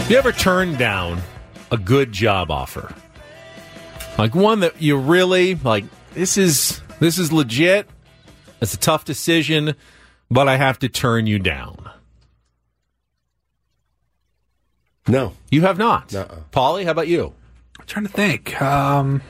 You ever turn down a good job offer? Like one that you really, like, this is legit. It's a tough decision, but I have to turn you down. No. You have not. Nuh-uh. Paulie, how about you? I'm trying to think. Not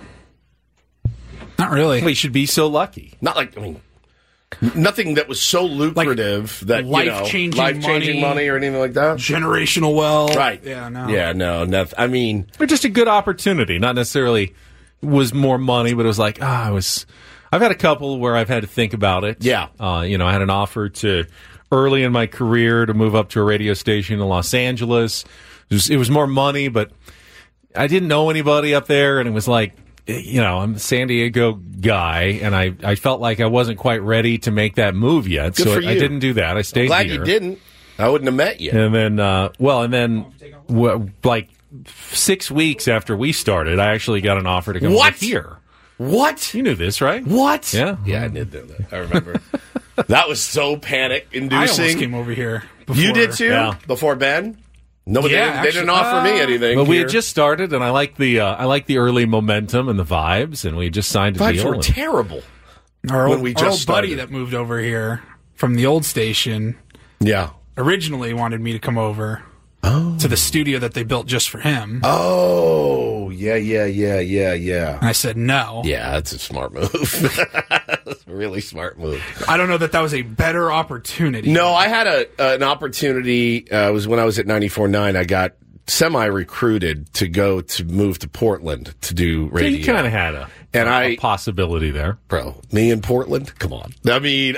really. We should be so lucky. Not like, I mean, nothing that was so lucrative that, life-changing money or anything like that. Generational wealth. Right. Yeah, no. Yeah, no, nothing. I mean, Or just a good opportunity. Not necessarily was more money, but it was like, I've had a couple where I've had to think about it. Yeah. I had an offer to early in my career to move up to a radio station in Los Angeles. It was more money, but I didn't know anybody up there, and it was like, I'm a San Diego guy, and I felt like I wasn't quite ready to make that move yet. Good so for you. I didn't do that. I stayed glad here. you didn't. I wouldn't have met you. And then, like 6 weeks after we started, I actually got an offer to come over here. What? You knew this, right? What? Yeah. Yeah, I did know that. I remember. That was so panic-inducing. I almost came over here before. You did too? Yeah. Before Ben? No, but Yeah, they didn't offer me anything. But we here. had just started, and I like the early momentum and the vibes, and we just signed a Vibes deal. were terrible. Our when old, we our just old buddy started. that moved over here from the old station Yeah. originally wanted me to come over to the studio that they built just for him. Oh, yeah. And I said no. Yeah, that's a smart move. That's a really smart move. I don't know that was a better opportunity. No, I had an opportunity. It was when I was at 94.9. I got semi-recruited to move to Portland to do So radio. you kind of had a possibility there. Bro, me in Portland? Come on. I mean,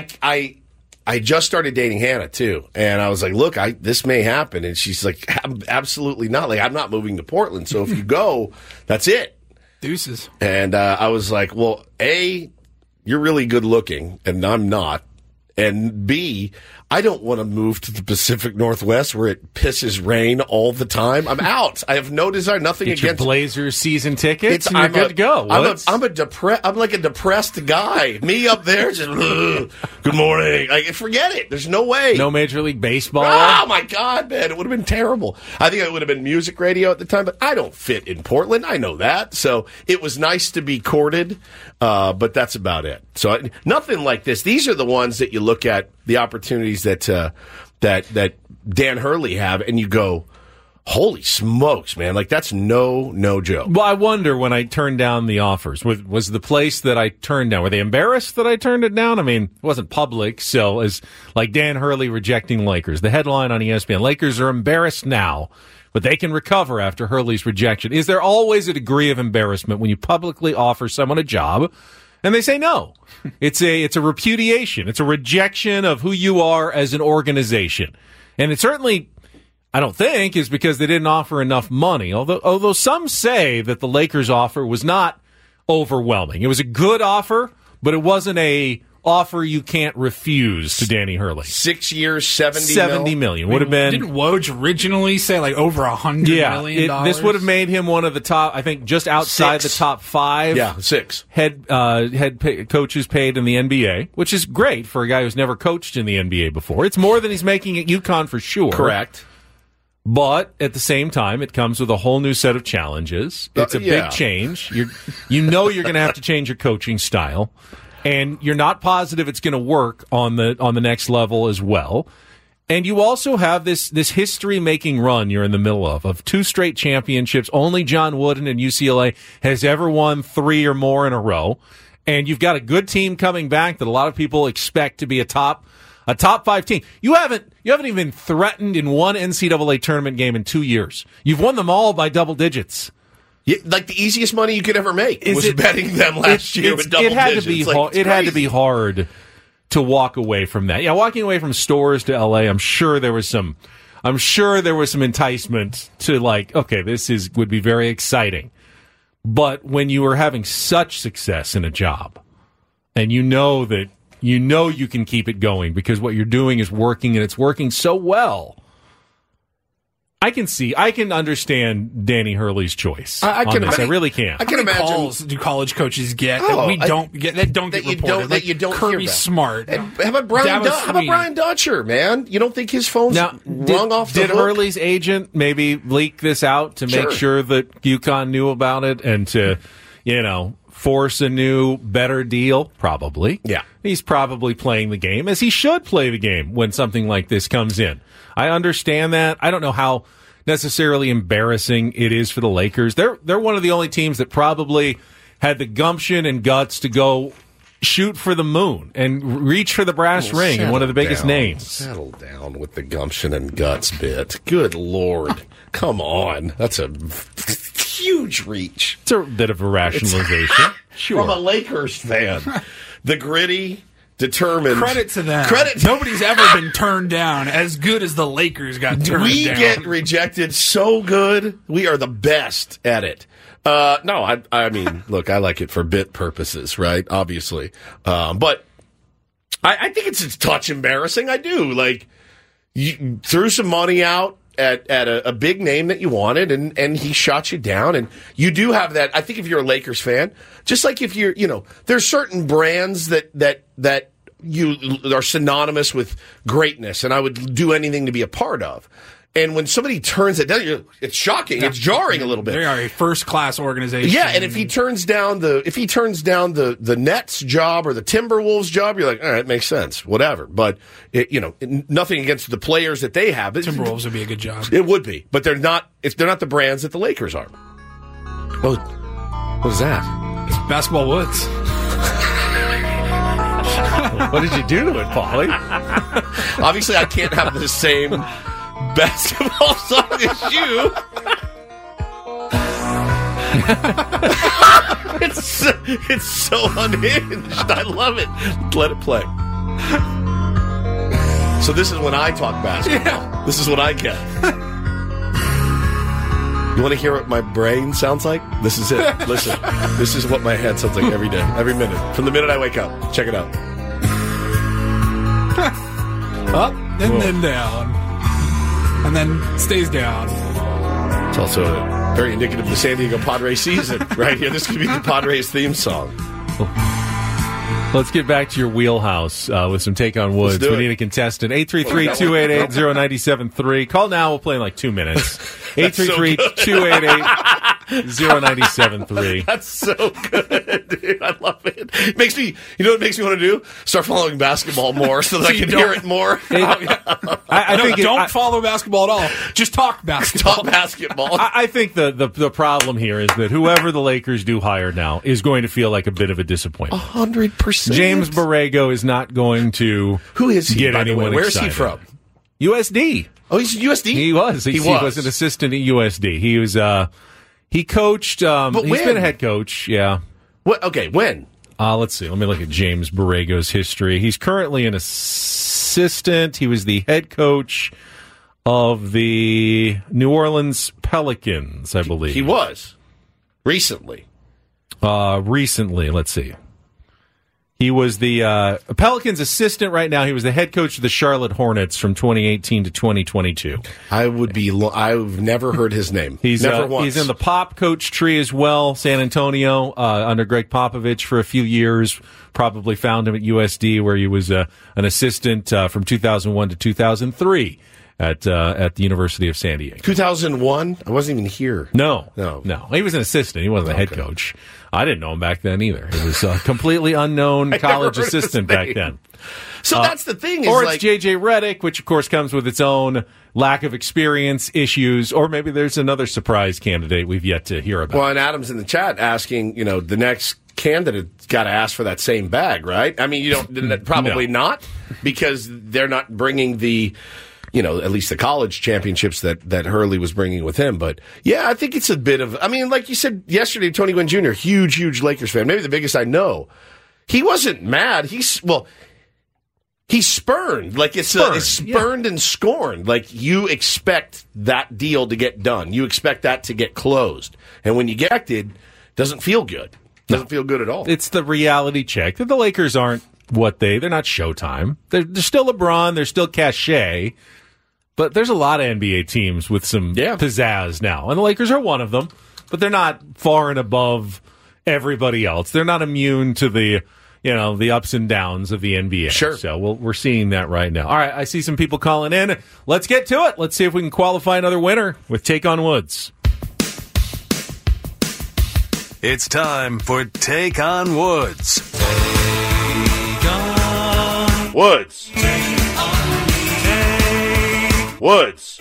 I just started dating Hannah too, and I was like, "Look, this may happen," and she's like, "Absolutely not! Like, I'm not moving to Portland. So if you go, that's it." Deuces. And I was like, "Well, A, you're really good looking, and I'm not, and B, I don't want to move to the Pacific Northwest where it pisses rain all the time. I'm out. I have no desire, nothing Get your against Blazers season tickets, and you're I'm good to go. I'm like a depressed guy. Me up there, just good morning. Like, forget it. There's no way. No Major League Baseball. Oh my God, man! It would have been terrible. I think it would have been music radio at the time, but I don't fit in Portland. I know that. So it was nice to be courted, but that's about it. So nothing like this. These are the ones that you look at, the opportunities that Dan Hurley have, and you go, holy smokes, man! Like, that's no joke. Well, I wonder when I turned down the offers, was the place that I turned down, were they embarrassed that I turned it down? I mean, it wasn't public, so as like Dan Hurley rejecting Lakers. The headline on ESPN, Lakers are embarrassed now, but they can recover after Hurley's rejection. Is there always a degree of embarrassment when you publicly offer someone a job and they say no? It's a repudiation. It's a rejection of who you are as an organization. And it certainly, I don't think, is because they didn't offer enough money. Although some say that the Lakers offer was not overwhelming. It was a good offer, but it wasn't a offer you can't refuse to Danny Hurley. 6 years, $70 million would have been. Didn't Woj originally say like over $100 million? This would have made him one of the top, I think, just outside the top 5. Yeah, 6 head coaches paid in the NBA, which is great for a guy who's never coached in the NBA before. It's more than he's making at UConn for sure. Correct. But at the same time, it comes with a whole new set of challenges. It's a big change. You're going to have to change your coaching style. And you're not positive it's going to work on the next level as well. And you also have this history-making run you're in the middle of 2 straight championships. Only John Wooden and UCLA has ever won 3 or more in a row. And you've got a good team coming back that a lot of people expect to be a top 5 team. You haven't even threatened in one NCAA tournament game in 2 years. You've won them all by double digits. Yeah, like the easiest money you could ever make was betting them last year with double digits. It had to be hard to walk away from that. Yeah, walking away from Stores to LA, I'm sure there was some enticement to like, okay, would be very exciting. But when you are having such success in a job, and you know you can keep it going because what you're doing is working and it's working so well, I can understand Danny Hurley's choice. I can on this. imagine- I really can. I can imagine. Calls do college coaches get Oh, that we don't get that don't that get you reported? don't- that you don't hear Kirby about. Smart. And how about Brian? Dabo How about Swinney. Brian Dutcher, man? You don't think his phone's Now, rung off the did hook? Hurley's agent maybe leak this out to make sure that UConn knew about it and to, force a new, better deal? Probably. Yeah. He's probably playing the game as he should play the game when something like this comes in. I understand that. I don't know how necessarily embarrassing it is for the Lakers. They're one of the only teams that probably had the gumption and guts to go shoot for the moon and reach for the brass ring and one of the biggest names. Settle down with the gumption and guts bit. Good Lord. Come on. That's a huge reach. It's a bit of a rationalization. Sure. From a Lakers fan. The gritty, determined. Credit to them. Credit. Nobody's ever been turned down as good as the Lakers got turned down. We get rejected so good. We are the best at it. No, I mean, look, I like it for bit purposes, right? Obviously. But I think it's a touch embarrassing. I do. Like, you threw some money out at a big name that you wanted, and he shot you down. And you do have that. I think if you're a Lakers fan, just like if you're, there's certain brands that you are synonymous with greatness, and I would do anything to be a part of. And when somebody turns it down, it's shocking. It's jarring a little bit. They are a first-class organization. Yeah, and if he turns down the Nets job or the Timberwolves job, you're like, all right, makes sense, whatever. But nothing against the players that they have. Timberwolves would be a good job. It would be, but they're not. They're not the brands that the Lakers are. What is that? It's Basketball Woods. What did you do to it, Paulie? Obviously, I can't have the same basketball song as you. It's so unhinged. I love it. Let it play. So this is when I talk basketball. Yeah. This is what I get. You want to hear what my brain sounds like? This is it. Listen. This is what my head sounds like every day, every minute. From the minute I wake up. Check it out. Up and then down. And then stays down. It's also very indicative of the San Diego Padres season right here. This could be the Padres theme song. Let's get back to your wheelhouse with some Take on Woods. We need a contestant. 833-288-0973. Call now. We'll play in like 2 minutes. 833-288-0973. That's so good, dude. I love it. It makes me, what it makes me want to do? Start following basketball more so that I can hear it more. I think don't follow basketball at all. Just talk basketball. Talk basketball. I think the problem here is that whoever the Lakers do hire now is going to feel like a bit of a disappointment. 100%. James Borrego is not going to Who is he, get by the way? anyone Where excited. Is he from? USD. Oh, he's USD? He was. He was an assistant at USD. He was. He coached. He's been a head coach. Yeah. What? Okay. When? Let's see. Let me look at James Borrego's history. He's currently an assistant. He was the head coach of the New Orleans Pelicans, I believe. He was recently. Recently, let's see. He was the Pelicans assistant right now. He was the head coach of the Charlotte Hornets from 2018 to 2022. I've never heard his name. Never once. He's in the Pop coach tree as well. San Antonio under Greg Popovich for a few years. Probably found him at USD where he was an assistant from 2001 to 2003 at the University of San Diego. 2001? I wasn't even here. No. He was an assistant. He wasn't the head coach. I didn't know him back then either. He was a completely unknown college assistant back then. So that's the thing. Or it's J.J. Redick, which of course comes with its own lack of experience issues. Or maybe there's another surprise candidate we've yet to hear about. Well, and Adam's in the chat asking, the next candidate's got to ask for that same bag, right? I mean, you don't probably not, because they're not bringing the, at least the college championships that Hurley was bringing with him. But yeah, I think it's a bit of, like you said yesterday, Tony Gwynn Jr., huge Lakers fan, maybe the biggest I know. He wasn't mad. He's spurned. Like it's spurned and scorned. Like you expect that deal to get done. You expect that to get closed. And when you get elected, doesn't feel good. Doesn't feel good at all. It's the reality check that the Lakers aren't they're not Showtime. They're still LeBron. They're still cachet. But there's a lot of NBA teams with some pizzazz now, and the Lakers are one of them. But they're not far and above everybody else. They're not immune to the ups and downs of the NBA. Sure. So we're seeing that right now. All right, I see some people calling in. Let's get to it. Let's see if we can qualify another winner with Take on Woods. It's time for Take on Woods. Take on Woods. Take on Woods.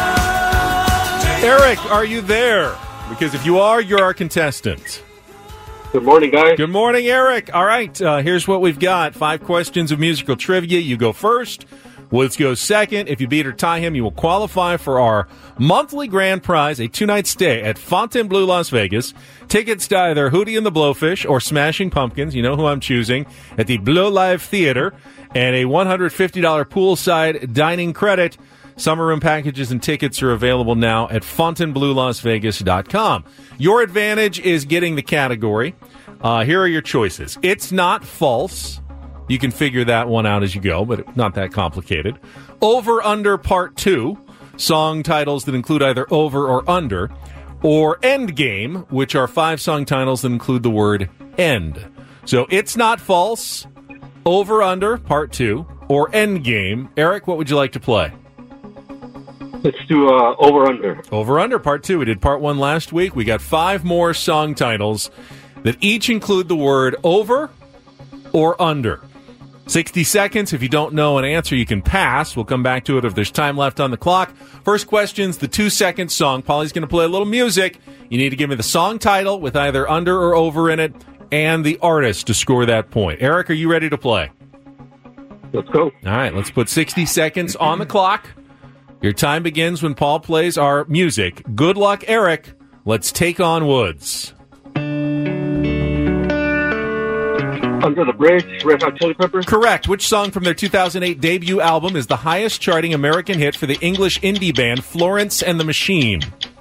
Eric, are you there? Because if you are, you're our contestant. Good morning, guys. Good morning, Eric. All right, here's what we've got. 5 questions of musical trivia. You go first. Woods goes second. If you beat or tie him, you will qualify for our monthly grand prize, a 2-night stay at Fontainebleau, Las Vegas. Tickets to either Hootie and the Blowfish or Smashing Pumpkins, you know who I'm choosing, at the Blue Live Theater, and a $150 poolside dining credit. Summer room packages and tickets are available now at FontainebleauLasVegas.com. Your advantage is getting the category. Here are your choices. It's not false. You can figure that one out as you go, but it's not that complicated. Over Under Part 2, song titles that include either over or under, or End Game, which are 5 song titles that include the word end. So It's Not False, Over Under Part 2, or End Game. Eric, what would you like to play? Let's do Over Under. Over Under Part 2. We did Part 1 last week. We got 5 more song titles that each include the word over or under. 60 seconds. If you don't know an answer, you can pass. We'll come back to it if there's time left on the clock. First question's the 2-second song. Paulie's going to play a little music. You need to give me the song title with either under or over in it and the artist to score that point. Eric, are you ready to play? Let's go. All right, let's put 60 seconds on the clock. Your time begins when Paul plays our music. Good luck, Eric. Let's take on Woods. Under the Bridge, Red Hot Chili Peppers. Correct. Which song from their 2008 debut album is the highest charting American hit for the English indie band Florence and the Machine?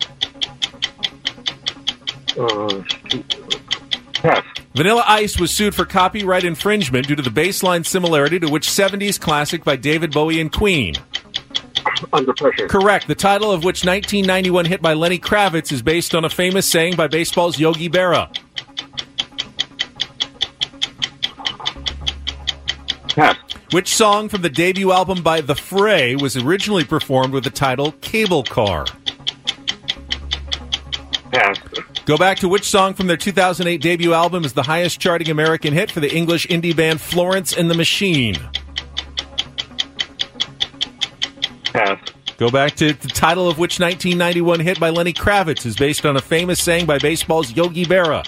Pass. Vanilla Ice was sued for copyright infringement due to the bass line similarity to which 70s classic by David Bowie and Queen? Under Pressure. Correct. The title of which 1991 hit by Lenny Kravitz is based on a famous saying by baseball's Yogi Berra? Pass. Which song from the debut album by The Fray was originally performed with the title Cable Car? Pass. Go back to which song from their 2008 debut album is the highest charting American hit for the English indie band Florence and the Machine? Pass. Go back to the title of which 1991 hit by Lenny Kravitz is based on a famous saying by baseball's Yogi Berra?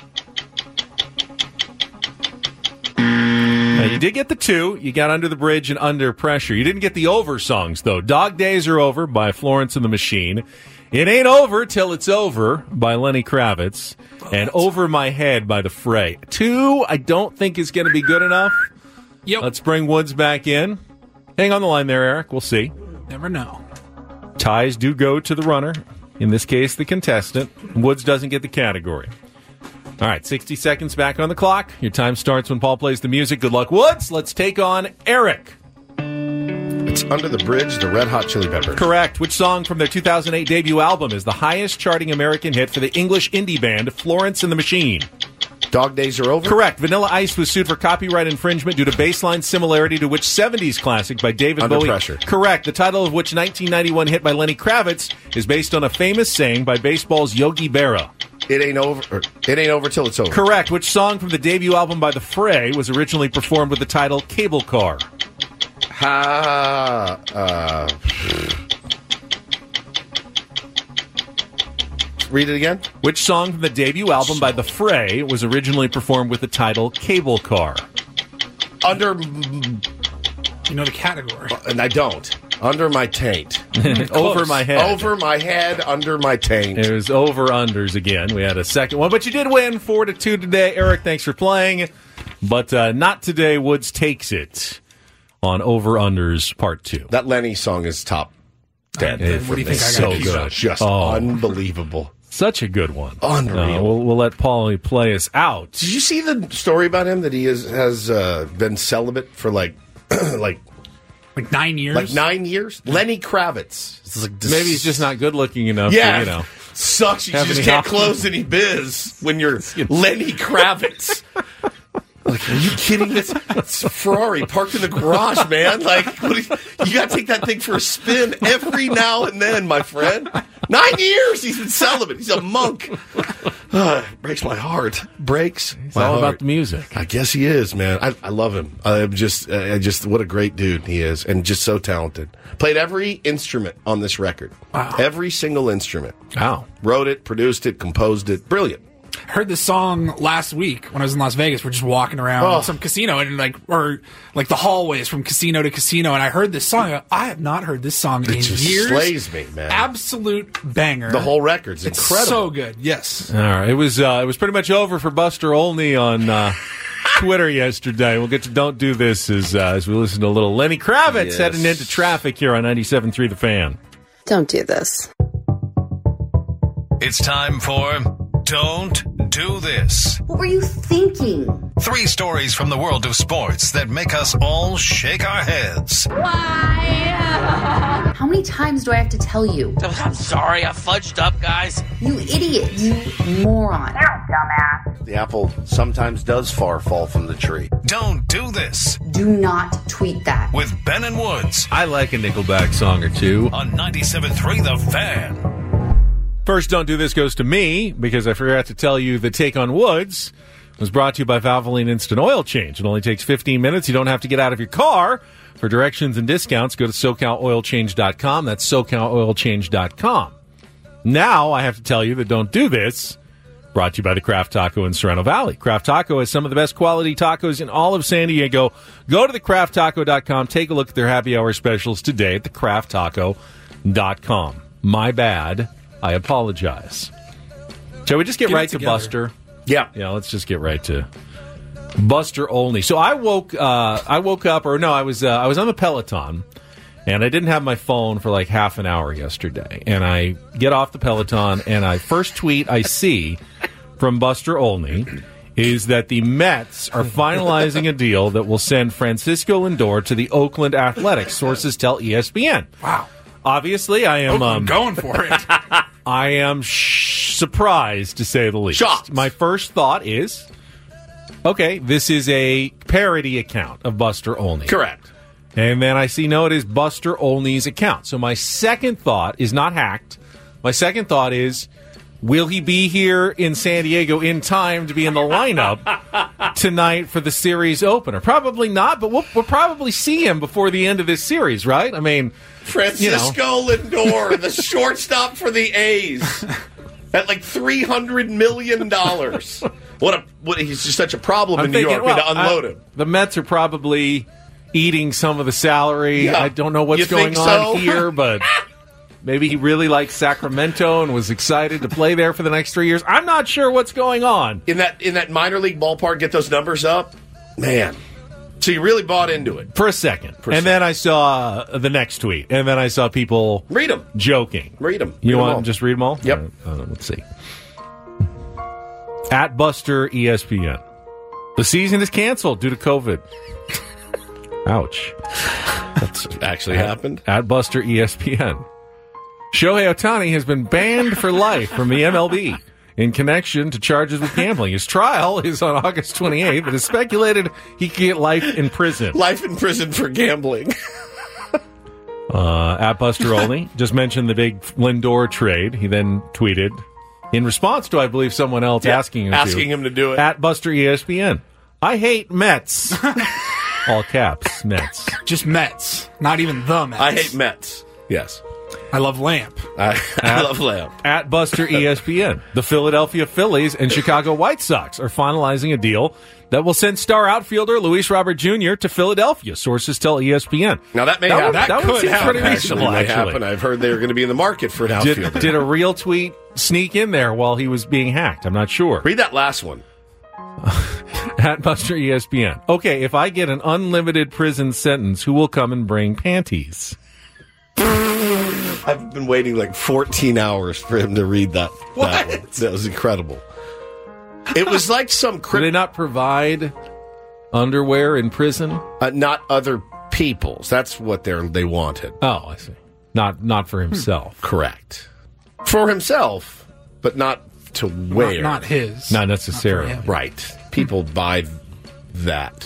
Now, you did get the 2. You got Under the Bridge and Under Pressure. You didn't get the over songs, though. Dog Days Are Over by Florence and the Machine. It Ain't Over Till It's Over by Lenny Kravitz. And Over My Head by The Fray. 2, I don't think is going to be good enough. Yep. Let's bring Woods back in. Hang on the line there, Eric. We'll see. Never know. Ties do go to the runner. In this case, the contestant. Woods doesn't get the category. All right, 60 seconds back on the clock. Your time starts when Paul plays the music. Good luck, Woods. Let's take on Eric. It's Under the Bridge, the Red Hot Chili Peppers. Correct. Which song from their 2008 debut album is the highest charting American hit for the English indie band Florence and the Machine? Dog Days Are Over? Correct. Vanilla Ice was sued for copyright infringement due to bassline similarity to which 70s classic by David Under Bowie? Pressure. Correct. The title of which 1991 hit by Lenny Kravitz is based on a famous saying by baseball's Yogi Berra? It ain't over till it's over. Correct. Which song from the debut album by The Fray was originally performed with the title Cable Car? Read it again. Which song from the debut album by The Fray was originally performed with the title Cable Car? Under, You know the category. and I don't. Under my taint. Over my head. Over my head, under my taint. It was over-unders again. We had a second one, but you did win 4-2 today. Eric, thanks for playing. But not today. Woods takes it on over-unders part 2. That Lenny song is top 10. What do you think I so gotta do? good. Just unbelievable. Such a good one. Unreal. We'll let Paulie play us out. Did you see the story about him that he has been celibate for like Like 9 years? Like 9 years? Lenny Kravitz. It's like Maybe he's just not good looking enough. Yeah. To, you know. Sucks. You Have just any can't options. close any biz when you're Lenny Kravitz. Like, are you kidding? It's a Ferrari parked in the garage, man. Like, you got to take that thing for a spin every now and then, my friend. 9 years he's been celibate. He's a monk. Breaks my heart. Breaks It's my all heart. about the music. I guess he is, man. I love him. I just what a great dude he is, and just so talented. Played every instrument on this record. Wow. Every single instrument. Wow. Wrote it, produced it, composed it. Brilliant. I heard this song last week when I was in Las Vegas. We're just walking around some casino and like the hallways from casino to casino, and I heard this song. I have not heard this song in It just years. slays me, man. Absolute banger. The whole record's It's incredible. so good. Yes. All right. It was pretty much over for Buster Olney on Twitter yesterday. We'll get to Don't Do This as we listen to a little Lenny Kravitz Yes. heading into traffic here on 97.3 The Fan. Don't do this. It's time for Don't Do This. What were you thinking? 3 stories from the world of sports that make us all shake our heads. How many times do I have to tell you? I'm sorry, I fudged up, guys. You idiot. You moron. The apple sometimes does fall from the tree. Don't Do This Do not tweet that. with Ben and Woods I like a Nickelback song or two. on 97.3 The Fan. First, Don't Do This goes to me because I forgot to tell you that Take on Woods was brought to you by Valvoline Instant Oil Change. It only takes 15 minutes. You don't have to get out of your car. For directions and discounts, go to SoCalOilChange.com. That's SoCalOilChange.com. Now I have to tell you that Don't Do This, brought to you by the Craft Taco in Sereno Valley. Craft Taco has some of the best quality tacos in all of San Diego. Go to thecrafttaco.com. Take a look at their happy hour specials today at thecrafttaco.com. My bad. I apologize. Shall we just get Get it right to together. Buster? Yeah. Yeah, let's just get right to Buster Olney. So I woke up, I was on the Peloton, and I didn't have my phone for like half an hour yesterday. And I get off the Peloton, and first tweet I see from Buster Olney is that the Mets are finalizing a deal that will send Francisco Lindor to the Oakland Athletics. Sources tell ESPN. Wow. Obviously, I am I'm going for it. I am surprised, to say the least. Shocked. My first thought is, okay, this is a parody account of Buster Olney. Correct. And then I see, no, it is Buster Olney's account. So my second thought is not hacked. My second thought is, will he be here in San Diego in time to be in the lineup tonight for the series opener? Probably not, but we'll probably see him before the end of this series, right? I mean, Francisco Lindor, the shortstop for the A's, at like $300 million. What he's just such a problem in New York. We need to unload him. The Mets are probably eating some of the salary. Yeah. I don't know what's You going think on so? here, but maybe he really likes Sacramento and was excited to play there for the next 3 years. I'm not sure what's going on. In that minor league ballpark, get those numbers up, man. So you really bought into it. For a second. Then I saw the next tweet. And then I saw people Read them. joking. Read them. You Read 'em want all. to just read them all? Yep. Let's see. At Buster ESPN. The season is canceled due to COVID. Ouch. That's actually happened. At Buster ESPN. Shohei Ohtani has been banned for life from the MLB in connection to charges with gambling. His trial is on August 28th. It is speculated he could get life in prison. Life in prison for gambling. At Buster Olney just mentioned the big Lindor trade. He then tweeted in response to, I believe, someone else asking him to do it. At Buster ESPN. I hate Mets. All caps, Mets. Just Mets. Not even the Mets. I hate Mets. Yes. I love Lamp. I love Lamp. At Buster ESPN, the Philadelphia Phillies and Chicago White Sox are finalizing a deal that will send star outfielder Luis Robert Jr. to Philadelphia. Sources tell ESPN. Now that may happen. That would seem pretty reasonable, may actually. happen. I've heard they were going to be in the market for an outfielder. Did a real tweet sneak in there while he was being hacked? I'm not sure. Read that last one. At Buster ESPN. Okay, if I get an unlimited prison sentence, who will come and bring panties? I've been waiting like 14 hours for him to read that. What? That one. That was incredible. It was like some Do they not provide underwear in prison? not other people's. That's what they wanted. Oh, I see. Not for himself. Correct. For himself, but not to wear. Not his. Not necessarily. Not right. People buy that.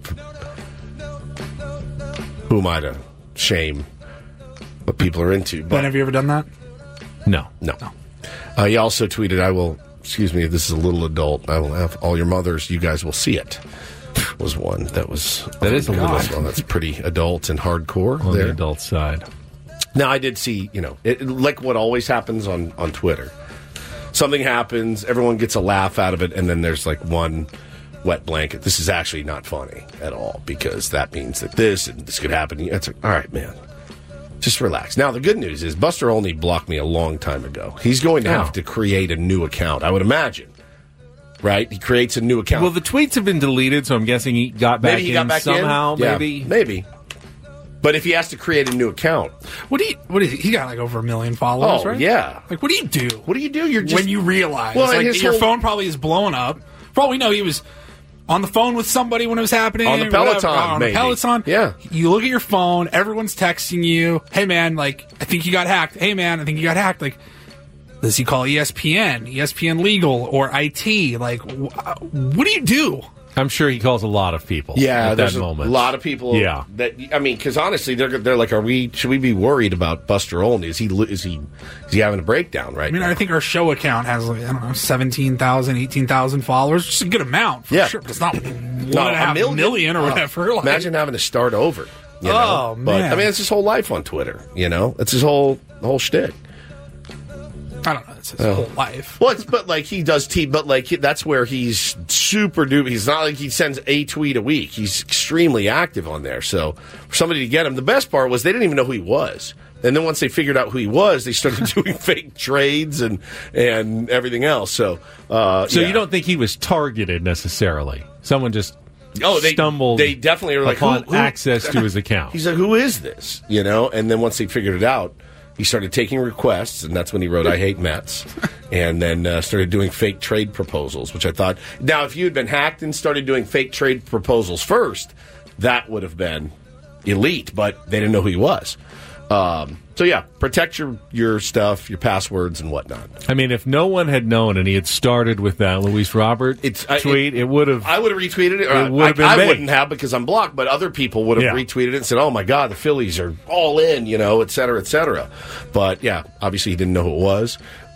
Who am I to shame what people are into? Ben, have you ever done that? No. He also tweeted, excuse me, this is a little adult. I will have all your mothers. You guys will see it. Was one that is a little. Well, that's pretty adult and hardcore on there. The adult side. Now I did see, like what always happens on Twitter. Something happens, everyone gets a laugh out of it, and then there's like one wet blanket. This is actually not funny at all because that means that this and this could happen. It's like, all right, man, just relax. Now the good news is Buster Olney blocked me a long time ago. He's going to have to create a new account, I would imagine. Right? He creates a new account. Well, the tweets have been deleted, so I'm guessing he got back in somehow. Yeah, maybe. But if he has to create a new account, what is he got like over 1 million followers? Right? Yeah. Like, what do you do? What do you do? You're just, when you realize, like, your phone probably is blowing up. For all we know, he was on the phone with somebody when it was happening. On the Peloton, on the Peloton. Yeah. You look at your phone. Everyone's texting you. Hey man, like I think you got hacked. Hey man, I think you got hacked. Like, does he call ESPN Legal or IT? Like, what do you do? I'm sure he calls a lot of people. Yeah, at there's that moment. A lot of people. Yeah, because honestly, they're like, should we be worried about Buster Olney? Is he having a breakdown right now? I think our show account has 17,000, 18,000 followers, which is a good amount for sure. But it's not 1.5 million or whatever. Imagine having to start over. Oh man! But I mean, it's his whole life on Twitter. It's his whole shtick. I don't know. It's his whole life. Well, but like he does but like that's where he's super duper. He's not like he sends a tweet a week. He's extremely active on there. So for somebody to get him, the best part was they didn't even know who he was. And then once they figured out who he was, they started doing fake trades and everything else. So you don't think he was targeted necessarily? Someone just stumbled. They definitely are like upon access to his account. He's like, who is this? And then once they figured it out, he started taking requests, and that's when he wrote, I hate Mets, and then started doing fake trade proposals, which I thought, now, if you had been hacked and started doing fake trade proposals first, that would have been elite, but they didn't know who he was. So, yeah, protect your stuff, your passwords, and whatnot. I mean, if no one had known and he had started with that Luis Robert tweet, it would have... I would have retweeted it. It would have been I wouldn't have because I'm blocked, but other people would have retweeted it and said, oh, my God, the Phillies are all in, et cetera, et cetera. But, yeah, obviously he didn't know who it was.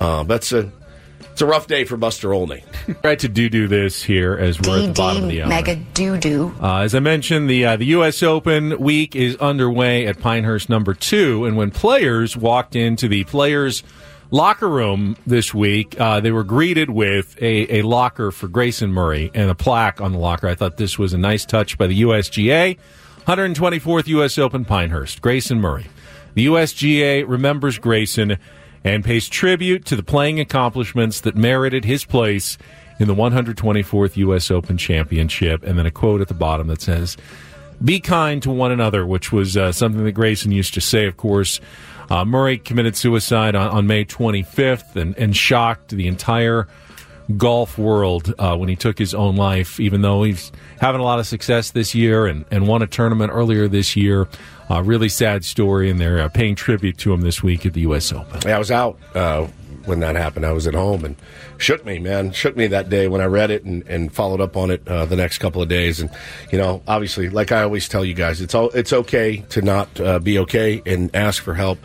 It's a rough day for Buster Olney. Right to do this here as we're at the bottom of the hour. Mega doo-doo. As I mentioned, the U.S. Open week is underway at Pinehurst number 2, and when players walked into the players' locker room this week, they were greeted with a locker for Grayson Murray and a plaque on the locker. I thought this was a nice touch by the USGA. 124th U.S. Open Pinehurst, Grayson Murray. The USGA remembers Grayson and pays tribute to the playing accomplishments that merited his place in the 124th U.S. Open Championship. And then a quote at the bottom that says, be kind to one another, which was something that Grayson used to say, of course. Murray committed suicide on May 25th and shocked the entire golf world when he took his own life, even though he's having a lot of success this year and won a tournament earlier this year. Really sad story, and they're paying tribute to him this week at the U.S. Open. Yeah, I was out when that happened. I was at home, and shook me that day when I read it and followed up on it the next couple of days. And, obviously, like I always tell you guys, it's okay to not be okay and ask for help.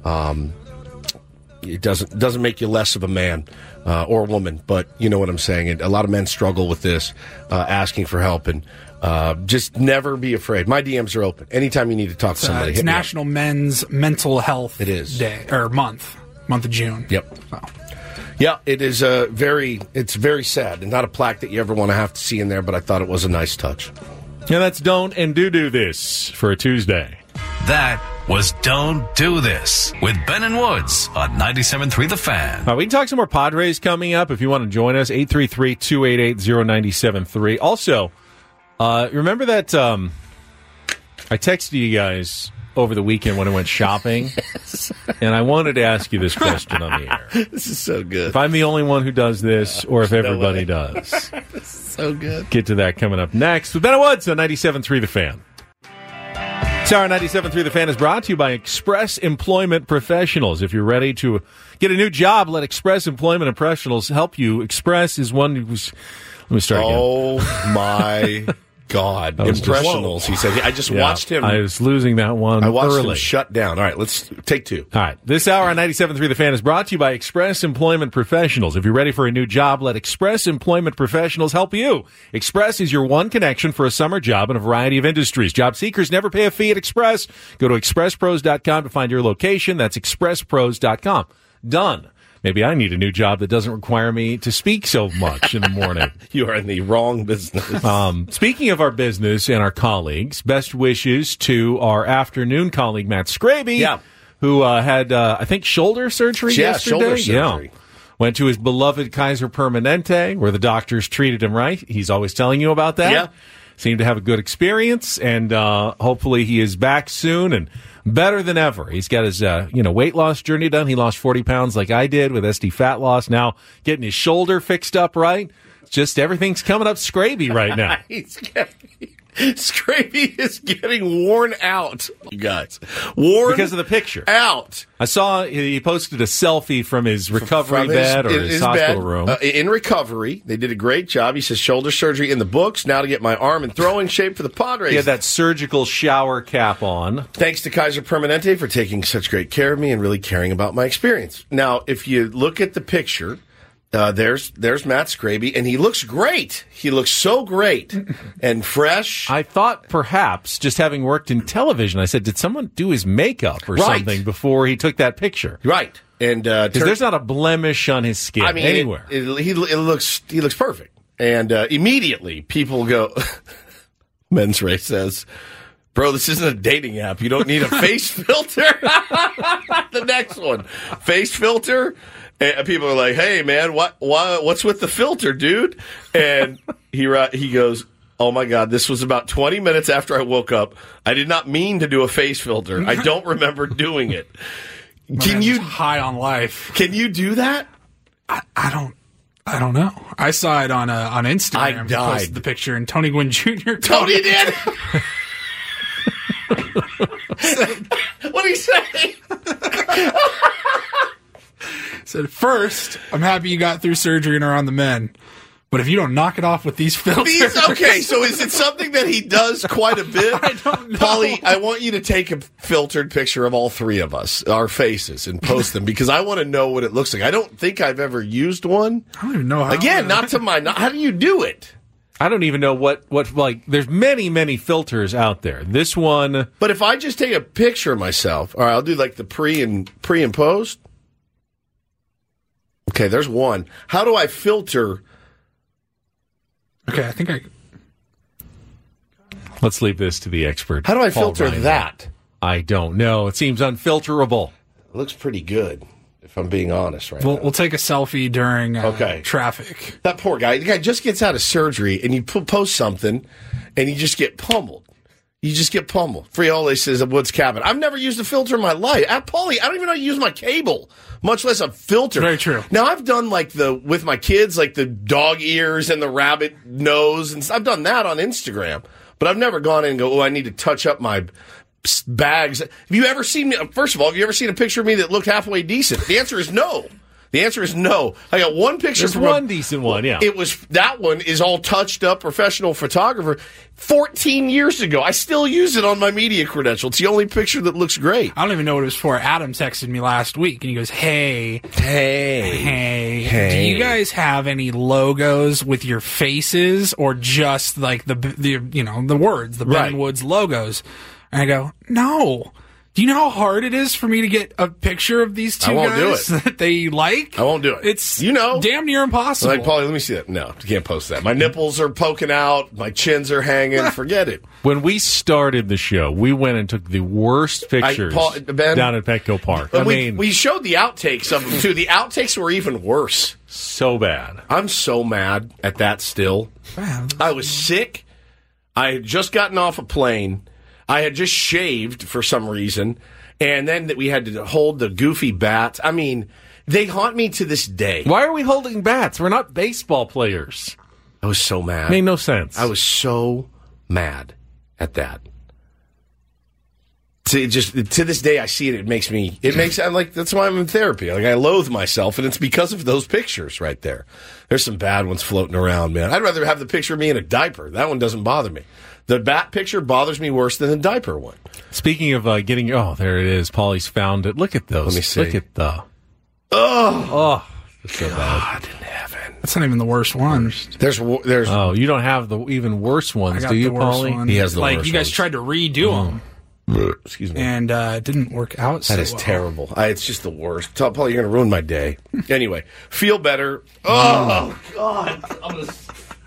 It doesn't make you less of a man or woman, but you know what I'm saying. And a lot of men struggle with this, asking for help, and just never be afraid. My DMs are open anytime you need to talk to somebody. It's National Men's Mental Health Day or month of June. Yep. So. Yeah, it is it's very sad, and not a plaque that you ever want to have to see in there. But I thought it was a nice touch. Yeah, that's Don't and Do This for a Tuesday. That was Don't Do This with Ben and Woods on 97.3 The Fan. We can talk some more Padres coming up if you want to join us. 833-288-0973. Also, remember that I texted you guys over the weekend when I went shopping? Yes. And I wanted to ask you this question on the air. This is so good. If I'm the only one who does this or if everybody does. This is so good. Get to that coming up next with Ben and Woods on 97.3 The Fan. Tower 97.3 The Fan is brought to you by Express Employment Professionals. If you're ready to get a new job, let Express Employment Professionals help you. Express is one who's... Let me start again. Oh, my God. Impressionals, he said. I just watched him. I was losing that one I watched early. him shut down. All right, let's take two. All right. This hour on 97.3 The Fan is brought to you by Express Employment Professionals. If you're ready for a new job, let Express Employment Professionals help you. Express is your one connection for a summer job in a variety of industries. Job seekers never pay a fee at Express. Go to expresspros.com to find your location. That's expresspros.com. Done. Maybe I need a new job that doesn't require me to speak so much in the morning. You are in the wrong business. Speaking of our business and our colleagues, best wishes to our afternoon colleague, Matt Scraby, who had, I think, shoulder surgery yesterday. Shoulder surgery. Yeah. Went to his beloved Kaiser Permanente, where the doctors treated him right. He's always telling you about that. Yeah. Seemed to have a good experience, and hopefully he is back soon and better than ever. He's got his weight loss journey done. He lost 40 pounds like I did with SD fat loss. Now getting his shoulder fixed up right. Just everything's coming up Scraby right now. Scraby is getting worn out, you guys. Worn because of the picture. Out. I saw he posted a selfie from his recovery bed or his hospital room. In recovery. They did a great job. He says shoulder surgery in the books. Now to get my arm in throwing shape for the Padres. He had that surgical shower cap on. Thanks to Kaiser Permanente for taking such great care of me and really caring about my experience. Now, if you look at the picture, there's Matt Scraby, and he looks great. He looks so great and fresh. I thought perhaps, just having worked in television, I said, did someone do his makeup or something before he took that picture? Right. And there's not a blemish on his skin anywhere. He looks perfect. And immediately people go, Men's Race says, bro, this isn't a dating app. You don't need a face filter. The next one, face filter. And people are like, "Hey, man, what's with the filter, dude?" And he goes, "Oh my God, this was about 20 minutes after I woke up. I did not mean to do a face filter. I don't remember doing it." Can you high on life? Can you do that? I don't know. I saw it on Instagram. I died. Posted the picture, and Tony Gwynn Jr. Tony did. What did he say? Said, first, I'm happy you got through surgery and are on the mend. But if you don't knock it off with these filters... Okay, so is it something that he does quite a bit? I don't know. Paulie, I want you to take a filtered picture of all three of us, our faces, and post them, because I want to know what it looks like. I don't think I've ever used one. I don't even know how. Again, not to my... How do you do it? I don't even know what there's many filters out there. This one... But if I just take a picture of myself, all right, I'll do like the pre and post. Okay, there's one. How do I filter? Okay, I think I... Let's leave this to the expert. How do I Paul filter Reiner. that? I don't know. It seems unfilterable. It looks pretty good, if I'm being honest right now. We'll take a selfie during traffic. That poor guy. The guy just gets out of surgery, and you post something, and you just get pummeled. You just get pummeled. Friole says a Woods Cabin. I've never used a filter in my life. Paulie, I don't even know how to use my cable, much less a filter. Very true. Now, I've done with my kids, like the dog ears and the rabbit nose, and I've done that on Instagram. But I've never gone in and go, I need to touch up my bags. Have you ever seen me? First of all, have you ever seen a picture of me that looked halfway decent? The answer is no. The answer is no. I got one picture. There's one decent one, yeah. That one is all touched up, professional photographer. 14 years ago. I still use it on my media credential. It's the only picture that looks great. I don't even know what it was for. Adam texted me last week, and he goes, Hey, do you guys have any logos with your faces, or just like the words, the Ben Woods logos? And I go, no. Do you know how hard it is for me to get a picture of these two guys that they like? I won't do it. It's damn near impossible. Like, Paulie, let me see that. No, you can't post that. My nipples are poking out. My chins are hanging. Forget it. When we started the show, we went and took the worst pictures down at Petco Park. We showed the outtakes of them, too. The outtakes were even worse. So bad. I'm so mad at that still. Man. I was sick. I had just gotten off a plane. I had just shaved for some reason, and then we had to hold the goofy bats. I mean, they haunt me to this day. Why are we holding bats? We're not baseball players. I was so mad. Made no sense. I was so mad at that. to this day, I see it. I'm like, that's why I'm in therapy. Like, I loathe myself, and it's because of those pictures right there. There's some bad ones floating around, man. I'd rather have the picture of me in a diaper. That one doesn't bother me. The bat picture bothers me worse than the diaper one. Speaking of getting, there it is. Paulie's found it. Look at those. Let me see. Look at the. So God in heaven. That's not even the worst one. There's. Oh, you don't have the even worse ones, do you, Paulie? He has the worst you guys ones. tried to redo them. Excuse me. And it didn't work out so That is well. terrible. It's just the worst. Tell Paul, you're going to ruin my day. Anyway, feel better. Oh, God. I'm going to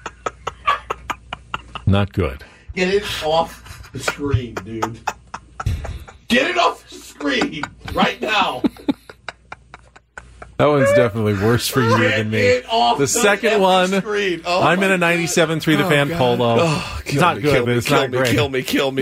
Not good. get it off the screen, dude. Get it off the screen right now. That one's definitely worse for you Get than me. it off The second effing one, screen. Oh, I'm in a my 97.3 The Fan God. polo. Oh, It's not good, but it's not great. Kill me.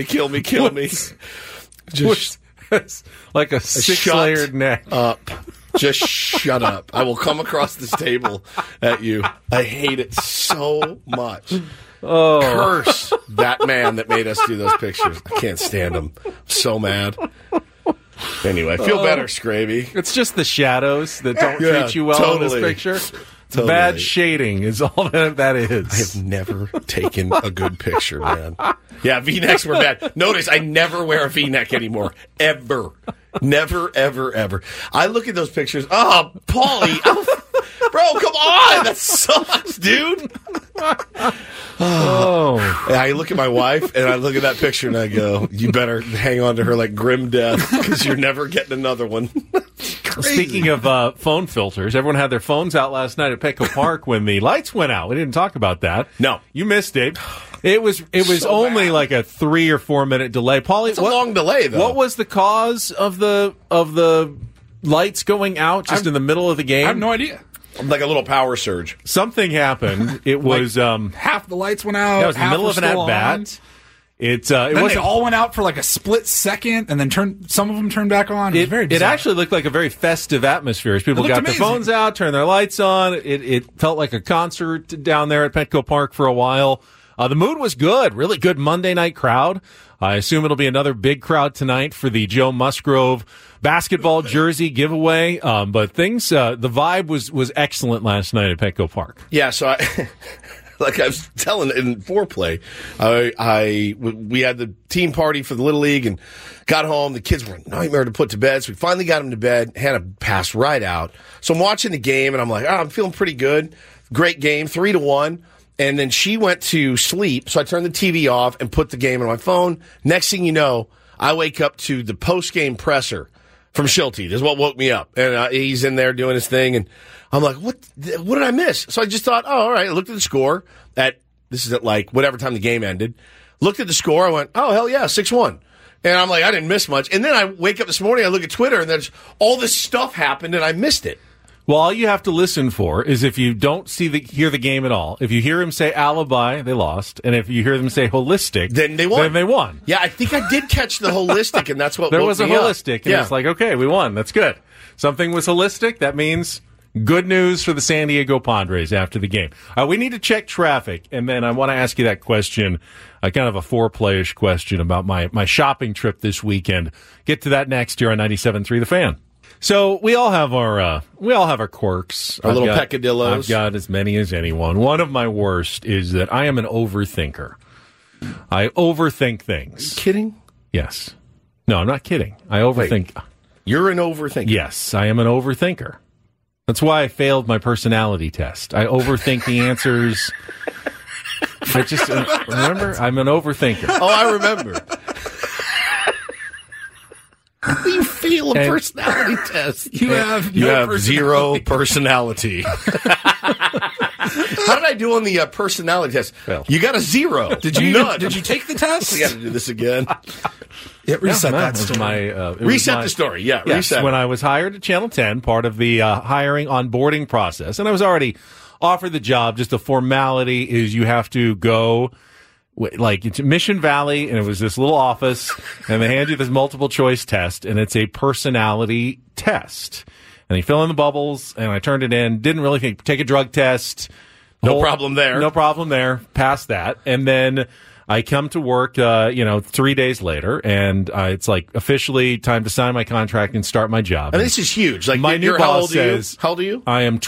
Just It's like a six-layered neck. up. Just shut up. I will come across this table at you. I hate it so much. Oh, Curse that man that made us do those pictures. I can't stand him. I'm so mad. Anyway, feel better, Scraby. it's just the shadows that don't Yeah, treat you well in totally. this picture. Totally. Bad shading is all that is. I have never taken a good picture, man. Yeah, V-necks were bad. Notice I never wear a V-neck anymore. Ever. Never, ever, ever. I look at those pictures. Oh, Paulie. Bro, come on. That sucks, dude. Oh, I look at my wife and I look at that picture and I go, you better hang on to her like grim death because you're never getting another one. speaking of phone filters, everyone had their phones out last night at Petco Park when the lights went out. We didn't talk about that. No. You missed it. It was So only bad. like a 3 or 4 minute delay. Paulie, It's a long delay, though. What was the cause of the lights going out just in the middle of the game? I have no idea. Like a little power surge. Something happened. It was Half the lights went out. that was in the half middle were of an still at bat. on. It Then wasn't. they all went out for like a split second, and then some of them turned back on. It was very It bizarre. actually looked like a very festive atmosphere as people It got looked their amazing. phones out, turned their lights on. It felt like a concert down there at Petco Park for a while. The mood was good, really good Monday night crowd. I assume it'll be another big crowd tonight for the Joe Musgrove basketball jersey giveaway. But things, the vibe was excellent last night at Petco Park. Yeah, so like I was telling in foreplay, we had the team party for the Little League and got home. The kids were a nightmare to put to bed, so we finally got them to bed. Hannah passed right out. So I'm watching the game, and I'm like, I'm feeling pretty good. Great game, 3-1. And then she went to sleep, so I turned the TV off and put the game on my phone. Next thing you know, I wake up to the post-game presser from Schulte. This is what woke me up. And he's in there doing his thing, and I'm like, what did I miss? So I just thought, all right. I looked at the score this is at like whatever time the game ended. Looked at the score. I went, oh, hell yeah, 6-1. And I'm like, I didn't miss much. And then I wake up this morning, I look at Twitter, and there's all this stuff happened, and I missed it. Well, all you have to listen for is if you don't hear the game at all. If you hear him say alibi, they lost, and if you hear them say holistic, Then they won. Then they won. Yeah, I think I did catch the holistic, and that's what There woke was a me up. holistic, and it's like, okay, we won. That's good. Something was holistic. That means good news for the San Diego Padres after the game. We need to check traffic, and then I want to ask you that question, kind of a foreplay-ish question about my shopping trip this weekend. Get to that next year on 97.3 The Fan. So we all have our quirks, Our little peccadillos. I've got as many as anyone. One of my worst is that I am an overthinker. I overthink things. Kidding? Yes. No, I'm not kidding. I overthink. You're an overthinker. Yes, I am an overthinker. That's why I failed my personality test. I overthink the answers. I just remember I'm an overthinker. Oh, I remember. You fail a personality test. You have You no have personality. zero personality. How did I do on the personality test? Well. You got a 0. Did you None. Did you take the test? We got to do this again. Yeah, reset No, that it was story. it was Reset the story. Yeah, Yes, reset. when I was hired at Channel 10, part of the hiring onboarding process, and I was already offered the job. Just the formality is you have to go. Like it's Mission Valley, and it was this little office, and they hand you this multiple choice test, and it's a personality test. And you fill in the bubbles, and I turned it in. Didn't really think, take a drug test. No problem there. No problem there. Passed that. And then I come to work, 3 days later, and it's like officially time to sign my contract and start my job. And this is huge. Like my new how boss old says, how old are you? I am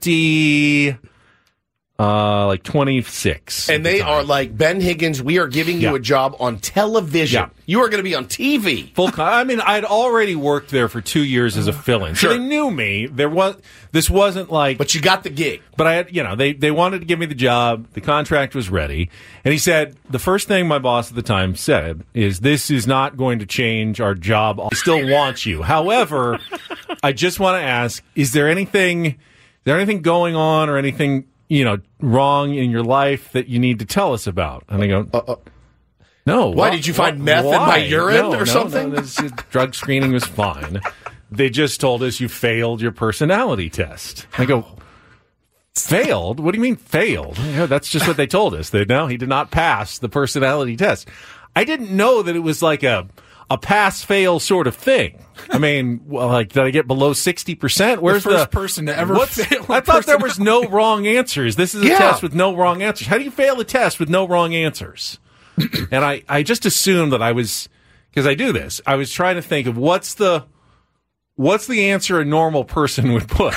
26. And they are like, Ben Higgins, we are giving you a job on television. Yeah. You are going to be on TV. I'd already worked there for 2 years as a fill-in. Sure. So they knew me. This wasn't like... But you got the gig. But I had, they wanted to give me the job. The contract was ready. And he said, the first thing my boss at the time said is, this is not going to change our job. I still want you. However, I just want to ask, is there anything going on or anything, wrong in your life that you need to tell us about? And I go, no. Why did you find meth in my urine or something? No, drug screening was fine. They just told us you failed your personality test. I go, failed? What do you mean failed? Yeah, that's just what they told us. He did not pass the personality test. I didn't know that it was like a pass-fail sort of thing. I mean, did I get below 60%? Where's the first person to ever fail? I thought there was no wrong answers. This is a test with no wrong answers. How do you fail a test with no wrong answers? And I just assumed that I was, because I do this, I was trying to think of what's the answer a normal person would put.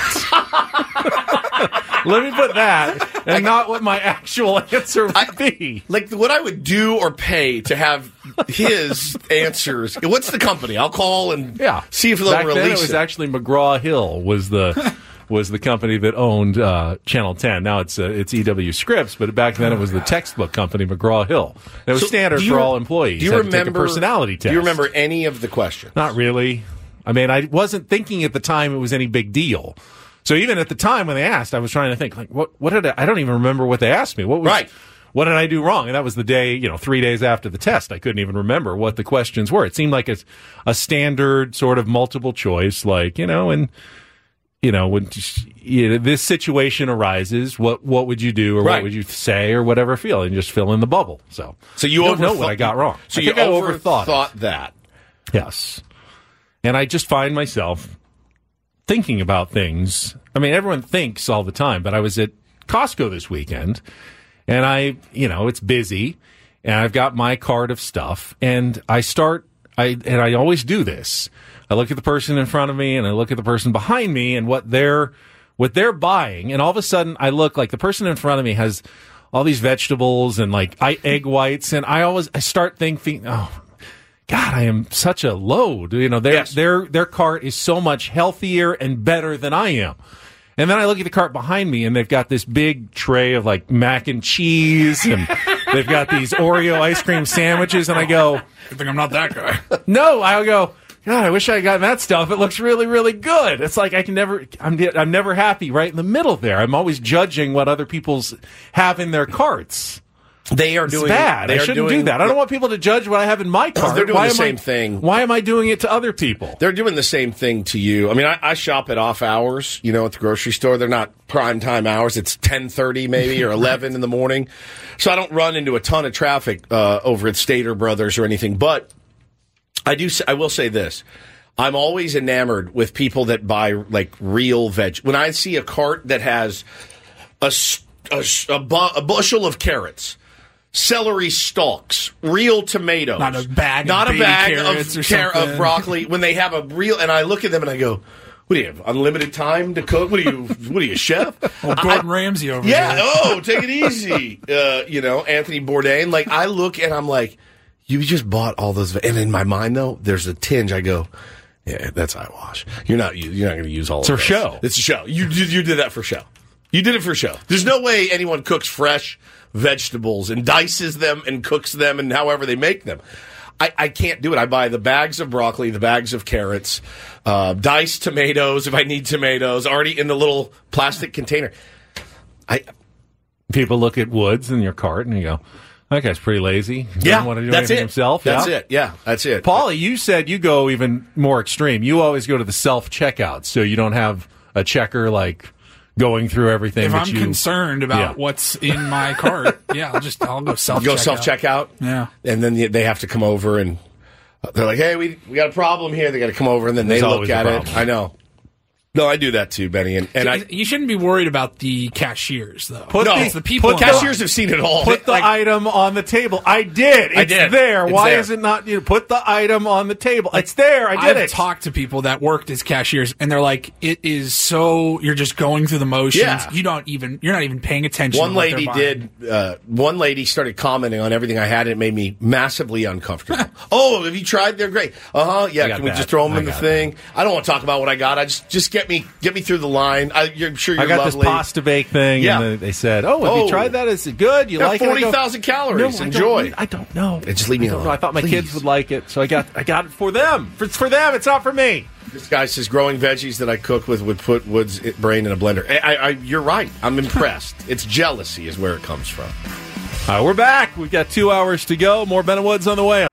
Let me put that, and not what my actual answer would be. Like what I would do or pay to have his answers. What's the company? I'll call and see if they'll Back release then it was actually McGraw-Hill was the company that owned Channel 10. Now it's EW Scripts, but back then it was the textbook company McGraw-Hill. It was standard for all employees. Do you remember take a personality test? Do you remember any of the questions? Not really. I mean, I wasn't thinking at the time it was any big deal. So even at the time when they asked, I was trying to think, like, what did I don't even remember what they asked me. What did I do wrong? And that was the day, 3 days after the test. I couldn't even remember what the questions were. It seemed like a standard sort of multiple choice, like, when this situation arises, what would you do or what would you say or whatever feel, and just fill in the bubble. So you don't know what I got wrong. So I overthought that. Yes. And I just find myself thinking about things. I mean, everyone thinks all the time, but I was at Costco this weekend, and it's busy, and I've got my cart of stuff, and I always do this. I look at the person in front of me, and I look at the person behind me, and what they're buying, and all of a sudden I look like the person in front of me has all these vegetables and like egg whites, and I start thinking, oh, God, I am such a load. Their cart is so much healthier and better than I am. And then I look at the cart behind me, and they've got this big tray of like mac and cheese, and they've got these Oreo ice cream sandwiches, and I go, I think I'm not that guy. No, I go, God, I wish I had gotten that stuff. It looks really, really good. It's like I'm never happy right in the middle there. I'm always judging what other people's have in their carts. They are doing bad. I shouldn't do that. I don't want people to judge what I have in my cart. They're doing the same thing. Why am I doing it to other people? They're doing the same thing to you. I mean, I shop at off hours, at the grocery store. They're not prime time hours. It's 10:30 maybe or 11 in the morning. So I don't run into a ton of traffic over at Stater Brothers or anything. But I will say this. I'm always enamored with people that buy like real veg. When I see a cart that has a bushel of carrots, celery stalks, real tomatoes. Not a bag of broccoli. When they have a real, and I look at them and I go, what do you have, unlimited time to cook? What are you, chef? Well, Gordon Ramsay over there. Yeah, take it easy. Anthony Bourdain. Like, I look and I'm like, you just bought all those. And in my mind, though, there's a tinge. I go, yeah, that's eyewash. You're not going to use all of it. It's for show. It's a show. You did that for show. You did it for show. There's no way anyone cooks fresh vegetables and dices them and cooks them and however they make them. I can't do it. I buy the bags of broccoli, the bags of carrots, diced tomatoes if I need tomatoes, already in the little plastic container. People look at Woods in your cart and you go, that guy's pretty lazy. He doesn't want to do anything himself. That's it. Yeah, that's it. Paulie, you said you go even more extreme. You always go to the self-checkout, so you don't have a checker like going through everything. If I'm concerned about what's in my cart, I'll go self-checkout. Go self-checkout? Yeah. And then they have to come over and they're like, hey, we got a problem here. They got to come over and then they look at it. I know. No, I do that too, Benny. And You shouldn't be worried about the cashiers, though. the people. cashiers have seen it all. Put the item on the table. I did. It's there. Why is it not? Put the item on the table. It's there. I did I've talked to people that worked as cashiers, and they're like, "It is so you're just going through the motions. Yeah. You're not even paying attention." One to what lady they're buying. One lady started commenting on everything I had, and it made me massively uncomfortable. Oh, have you tried? They're great. Yeah. Can we just throw them in the thing? I don't want to talk about what I got. I just get me through the line. I'm sure you're I got lovely. this pasta bake thing, and they said, "Oh, have you tried that? Is it good? You like it?" 40,000 calories. Enjoy. I don't know. Just leave me alone. I thought my kids would like it, so I got it for them. It's for them. It's not for me. This guy says growing veggies that I cook with would put Wood's brain in a blender. You're right. I'm impressed. It's jealousy is where it comes from. We're back. We've got 2 hours to go. More Ben and Woods on the way.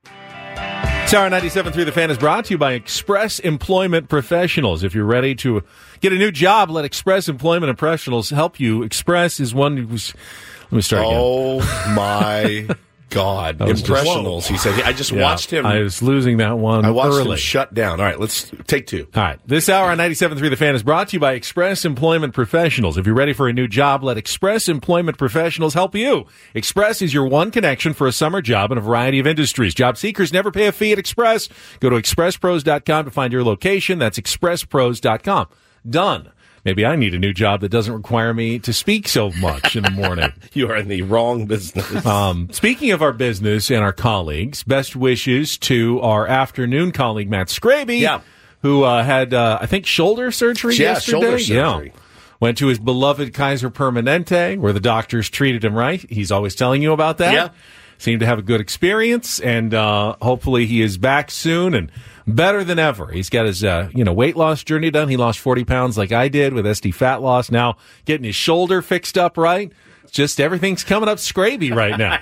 Tower 97.3 The Fan is brought to you by Express Employment Professionals. If you're ready to get a new job, let Express Employment Professionals help you. Express is one who's... Let me start again. Oh, my God. Impressionals, he said. I just watched him. I was losing that one I watched early. him shut down. All right, let's take two. All right. This hour on 97.3 The Fan is brought to you by Express Employment Professionals. If you're ready for a new job, let Express Employment Professionals help you. Express is your one connection for a summer job in a variety of industries. Job seekers never pay a fee at Express. Go to expresspros.com to find your location. That's expresspros.com. Done. Maybe I need a new job that doesn't require me to speak so much in the morning. You are in the wrong business. Speaking of our business and our colleagues, best wishes to our afternoon colleague, Matt Scraby, who had, I think, shoulder surgery yesterday. Shoulder surgery. Yeah. Went to his beloved Kaiser Permanente, where the doctors treated him right. He's always telling you about that. Yeah. Seemed to have a good experience, and hopefully he is back soon and better than ever. He's got his weight loss journey done. He lost 40 pounds like I did with SD fat loss. Now getting his shoulder fixed up right. Just everything's coming up Scraby right now.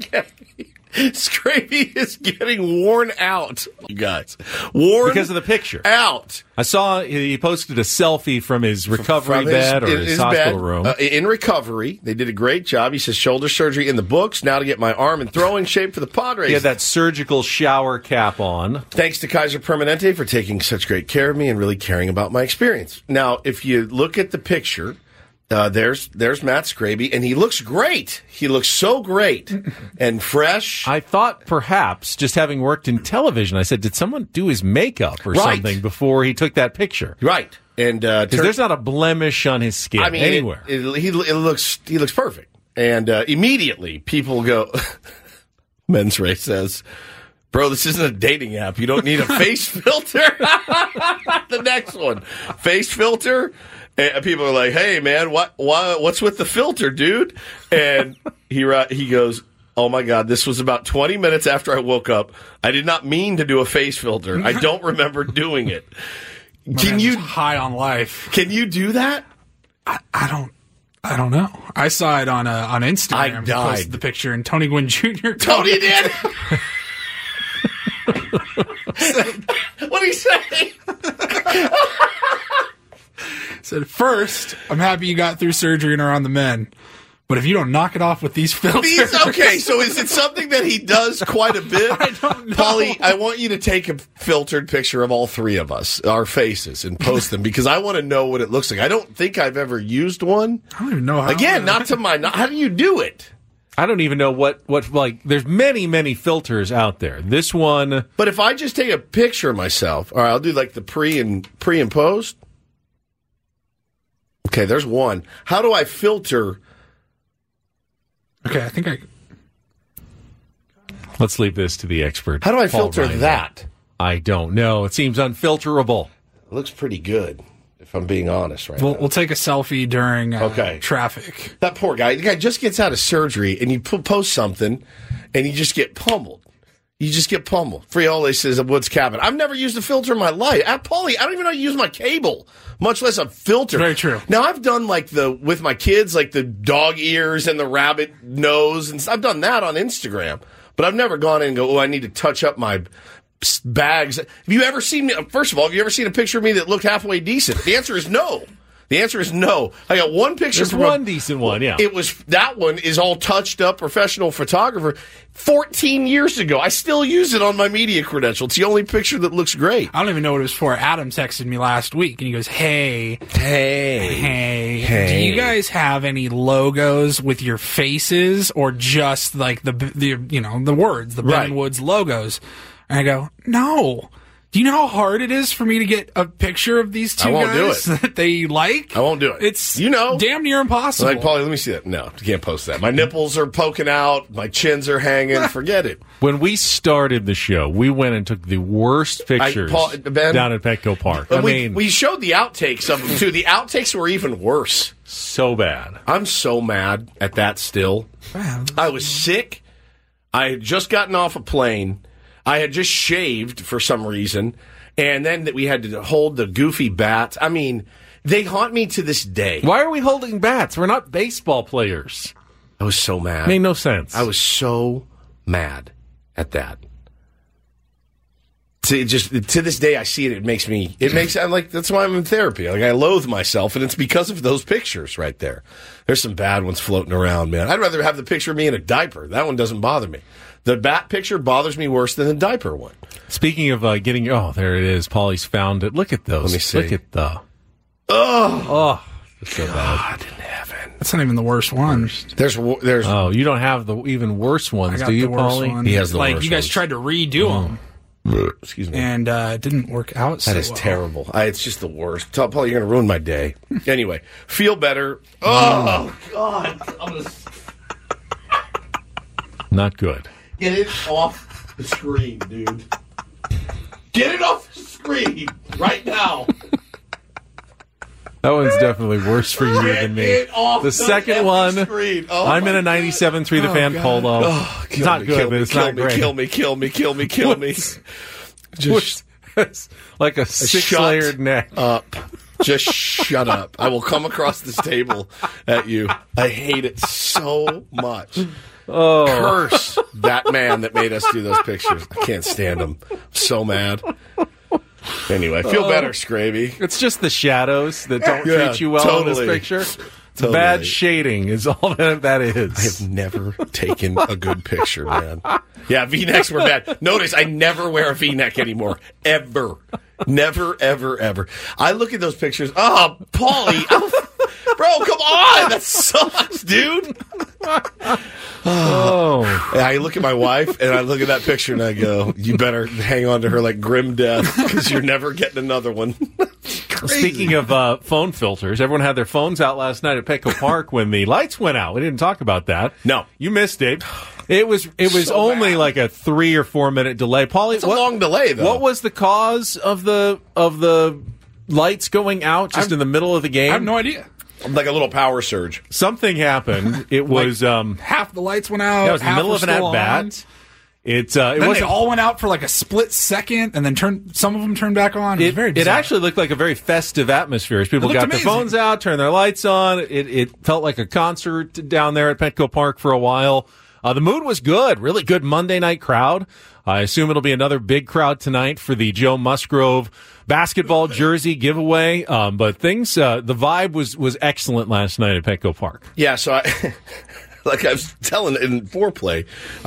Scraby is getting worn out, you guys. Worn because of the picture. Out. I saw he posted a selfie from his recovery bed or his hospital room. In recovery. They did a great job. He says shoulder surgery in the books. Now to get my arm in throwing shape for the Padres. He had that surgical shower cap on. Thanks to Kaiser Permanente for taking such great care of me and really caring about my experience. Now, if you look at the picture... there's Matt Scraby, and he looks great. He looks so great and fresh. I thought perhaps, just having worked in television, I said, did someone do his makeup or something before he took that picture? Right. And because there's not a blemish on his skin anywhere. He looks perfect. And immediately people go, Men's Race says, bro, this isn't a dating app. You don't need a face filter. The next one, face filter. And people are like, "Hey, man, what's with the filter, dude?" And he goes, "Oh my God, this was about 20 minutes after I woke up. I did not mean to do a face filter. I don't remember doing it." Can you high on life? Can you do that? I don't know. I saw it on Instagram. I died. He posted the picture, and Tony Gwynn Jr. Tony did. What did he say? Said, first, I'm happy you got through surgery and are on the mend. But if you don't knock it off with these filters... Okay, so is it something that he does quite a bit? I don't know. Paulie, I want you to take a filtered picture of all three of us, our faces, and post them, because I want to know what it looks like. I don't think I've ever used one. I don't even know how. Again, not to my... How do you do it? I don't even know what there's many filters out there. This one... But if I just take a picture of myself, all right, I'll do like the pre and post. Okay, there's one. How do I filter? Okay, I think I... Let's leave this to the expert. How do I Paul filter Ryan. that? I don't know. It seems unfilterable. It looks pretty good, if I'm being honest right now. We'll take a selfie during traffic. That poor guy. The guy just gets out of surgery, and you post something, and you just get pummeled. Friole says at Woods Cabin. I've never used a filter in my life. Paulie, I don't even know how to use my cable, much less a filter. Very true. Now, I've done with my kids, like the dog ears and the rabbit nose, and I've done that on Instagram. But I've never gone in and go, I need to touch up my bags. Have you ever seen me? First of all, have you ever seen a picture of me that looked halfway decent? The answer is no. The answer is no. I got one picture. There's from one decent one, yeah. That one is all touched up, professional photographer. 14 years ago. I still use it on my media credential. It's the only picture that looks great. I don't even know what it was for. Adam texted me last week, and he goes, Hey, do you guys have any logos with your faces, or just like the words, the Ben Woods logos? And I go, no. Do you know how hard it is for me to get a picture of these two guys that they like? I won't do it. It's damn near impossible. Like, Paulie, let me see that. No, you can't post that. My nipples are poking out. My chins are hanging. Forget it. When we started the show, we went and took the worst pictures down at Petco Park. We showed the outtakes of them, too. The outtakes were even worse. So bad. I'm so mad at that still. Wow. I was sick. I had just gotten off a plane. I had just shaved for some reason, and then we had to hold the goofy bats. I mean, they haunt me to this day. Why are we holding bats? We're not baseball players. I was so mad. Made no sense. I was so mad at that. To this day, I see it. I'm like, that's why I'm in therapy. Like, I loathe myself, and it's because of those pictures right there. There's some bad ones floating around, man. I'd rather have the picture of me in a diaper. That one doesn't bother me. The bat picture bothers me worse than the diaper one. Speaking of getting... Oh, there it is. Paulie's found it. Look at those. Let me see. Look at the... Oh, it's so God bad. in heaven. That's not even the worst one. There's. Oh, you don't have the even worse ones, do you, Paulie? He has the worst you guys ones. tried to redo them. Excuse me. And it didn't work out so That is well. terrible. It's just the worst. Paul, you're going to ruin my day. Anyway, feel better. Oh, God. Not good. Get it off the screen, dude. Get it off the screen right now. That one's definitely worse for you than me. The second one, I'm in a 97.3 The Fan polo. Oh, it's not good, but it's not great. Kill me. Just like a six-layered neck. Up. Just shut up. I will come across this table at you. I hate it so much. Oh. Curse that man that made us do those pictures. I can't stand him. I'm so mad. Anyway, feel better, Scraby. It's just the shadows that don't treat you well in this picture. Totally. Bad shading is all that is. I have never taken a good picture, man. Yeah, V-necks were bad. Notice I never wear a V-neck anymore. Ever. Never, ever, ever. I look at those pictures. Oh, Paulie. Bro, come on. That sucks, dude. Oh. I look at my wife, and I look at that picture, and I go, you better hang on to her like grim death, because you're never getting another one. Speaking of phone filters, everyone had their phones out last night at Petco Park when the lights went out. We didn't talk about that. No. You missed it. It was So only bad. like a 3 or 4 minute delay. Paulie, It's a long delay, though. What was the cause of the lights going out just in the middle of the game? I have no idea. Like a little power surge. Something happened. It was half the lights went out. it was in the half middle were of an still at bat. on. It Then wasn't. they all went out for like a split second, and then some of them turned back on. It was very It bizarre. actually looked like a very festive atmosphere as people It got looked their amazing. phones out, turned their lights on. It felt like a concert down there at Petco Park for a while. The mood was good, really good Monday night crowd. I assume it'll be another big crowd tonight for the Joe Musgrove basketball jersey giveaway. But things, the vibe was excellent last night at Petco Park. Yeah, so like I was telling in foreplay,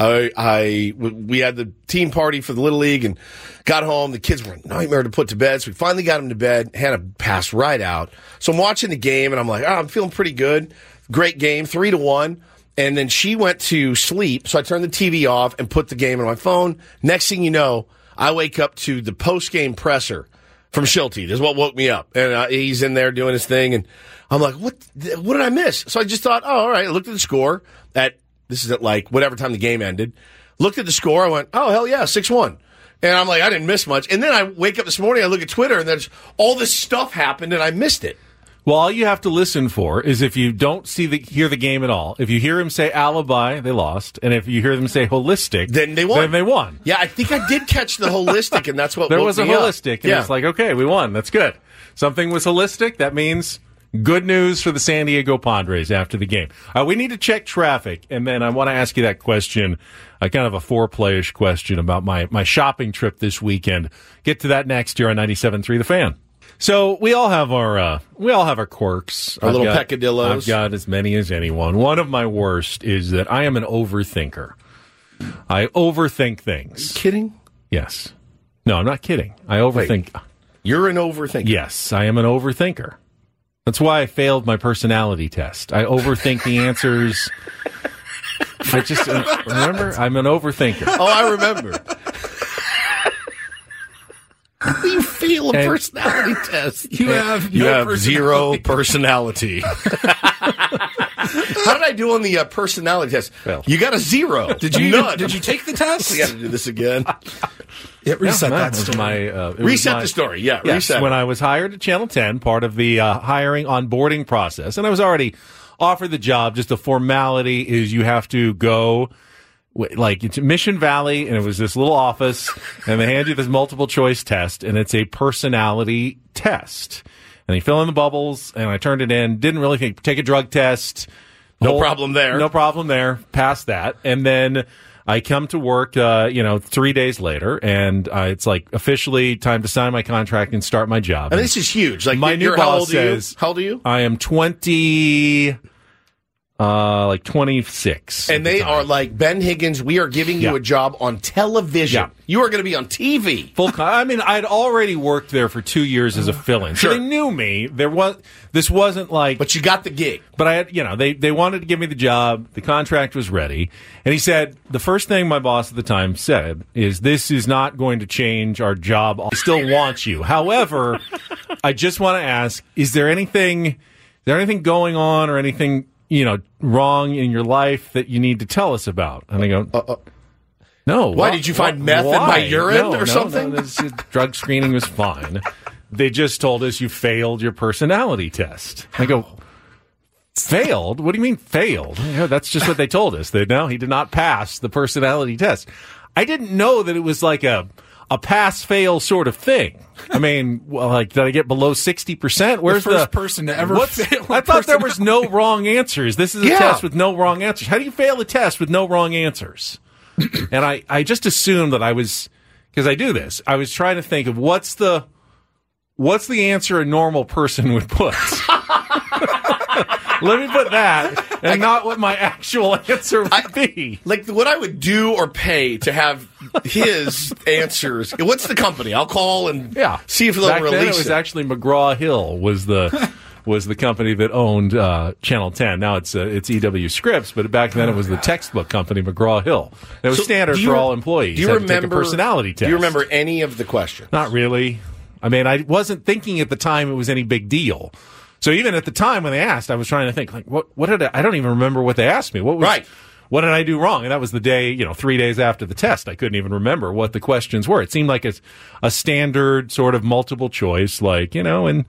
we had the team party for the Little League and got home. The kids were a nightmare to put to bed, so we finally got them to bed. Hannah passed right out. So I'm watching the game, and I'm like, I'm feeling pretty good. Great game, 3-1. And then she went to sleep, so I turned the TV off and put the game on my phone. Next thing you know, I wake up to the post-game presser from Schulte. This is what woke me up. And he's in there doing his thing, and I'm like, what did I miss? So I just thought, all right. I looked at the score this is at like whatever time the game ended. Looked at the score. I went, oh, hell yeah, 6-1. And I'm like, I didn't miss much. And then I wake up this morning, I look at Twitter, and there's all this stuff happened, and I missed it. Well, all you have to listen for is if you don't hear the game at all. If you hear him say alibi, they lost. And if you hear them say holistic, then they won. Yeah, I think I did catch the holistic, and that's what there woke was a me up. holistic, and it's like, okay, we won. That's good. Something was holistic. That means good news for the San Diego Padres after the game. We need to check traffic, and then I want to ask you that question, kind of a foreplay-ish question about my shopping trip this weekend. Get to that next year on 97.3 The Fan. So we all have our quirks, Our little got- peccadillos. I've got as many as anyone. One of my worst is that I am an overthinker. I overthink things. Kidding? Yes. No, I'm not kidding. I overthink. You're an overthinker. Yes, I am an overthinker. That's why I failed my personality test. I overthink the answers. I just remember I'm an overthinker. Oh, I remember. You fail a personality test. You have You no have personality. zero personality. How did I do on the personality test? Failed. You got a 0. Did you None. did you take the test? We got to do this again. Yeah, reset No, that it was story. it was Reset my- the story. Yeah, Yes, reset. when I was hired at Channel 10, part of the hiring onboarding process, and I was already offered the job. Just the formality is you have to go, it's Mission Valley, and it was this little office, and they hand you this multiple choice test, and it's a personality test. And you fill in the bubbles, and I turned it in. Didn't really think, take a drug test. No problem there. No problem there. Passed that. And then I come to work, 3 days later, and it's like officially time to sign my contract and start my job. And this is huge. Like My new you're- how boss old are you? says- How old are you? I am 26. And they are like, Ben Higgins, we are giving you Yeah. a job on television. Yeah. You are going to be on TV. I'd already worked there for 2 years as a fill-in. Sure. So they knew me. This wasn't like, But you got the gig. but I had, they wanted to give me the job. The contract was ready. And he said, the first thing my boss at the time said is, this is not going to change our job. I still want you. However, I just want to ask, is there anything going on or anything, wrong in your life that you need to tell us about? And I go, no. Why, did you find meth in my urine or something? No, drug screening was fine. They just told us you failed your personality test. I go, failed? What do you mean failed? Yeah, that's just what they told us. He did not pass the personality test. I didn't know that it was like a pass-fail sort of thing. I mean, did I get below 60%? Where's The first person to ever fail a I thought there was no wrong answers. This is a Yeah. test with no wrong answers. How do you fail a test with no wrong answers? And I just assumed that I was, because I do this, I was trying to think of what's the answer a normal person would put. Let me put that, and not what my actual answer would be. Like what I would do or pay to have his answers. What's the company? I'll call and see if they'll Back release then it was actually McGraw Hill was the company that owned Channel 10. Now it's EW Scripts, but back then it was the textbook company McGraw Hill. It was standard for all employees. Do you Had to take remember a personality test? Do you remember any of the questions? Not really. I mean, I wasn't thinking at the time it was any big deal. So even at the time when they asked, I was trying to think, like, what did I don't even remember what they asked me. What did I do wrong? And that was the day, 3 days after the test. I couldn't even remember what the questions were. It seemed like a standard sort of multiple choice, like, when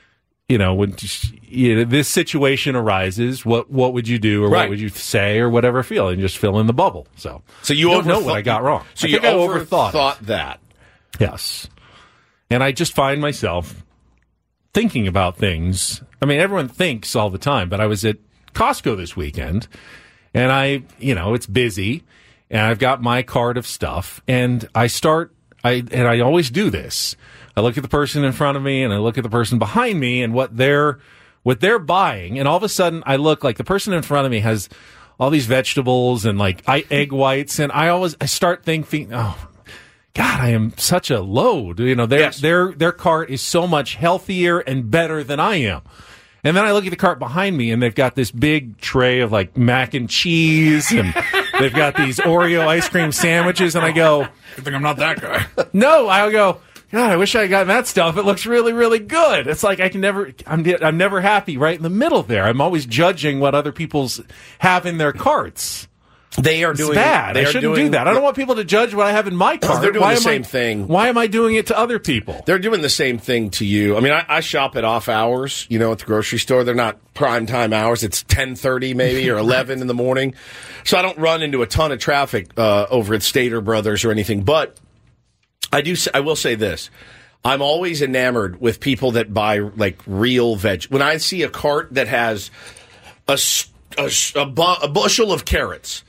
this situation arises, what would you do or what would you say or whatever feel, and just fill in the bubble. So you don't know what I got wrong. So I you think I overthought it. that. Yes. And I just find myself thinking about things. I mean, everyone thinks all the time, but I was at Costco this weekend, and it's busy, and I've got my cart of stuff, and I always do this. I look at the person in front of me, and I look at the person behind me, and what they're buying, and all of a sudden I look like the person in front of me has all these vegetables and like egg whites, and I start thinking, oh, God, I am such a load. Their cart is so much healthier and better than I am. And then I look at the cart behind me, and they've got this big tray of like mac and cheese, and they've got these Oreo ice cream sandwiches, and I go, I think I'm not that guy. no, I go, God, I wish I had gotten that stuff. It looks really, really good. It's like I'm never happy right in the middle there. I'm always judging what other people's have in their carts. They are It's doing bad. I shouldn't do that. I don't want people to judge what I have in my cart. They're doing the same thing. Why am I doing it to other people? They're doing the same thing to you. I mean, I shop at off hours, at the grocery store. They're not prime time hours. It's 10:30 maybe or 11 in the morning. So I don't run into a ton of traffic over at Stater Brothers or anything. But I will say this. I'm always enamored with people that buy like real veg. When I see a cart that has a bushel of carrots,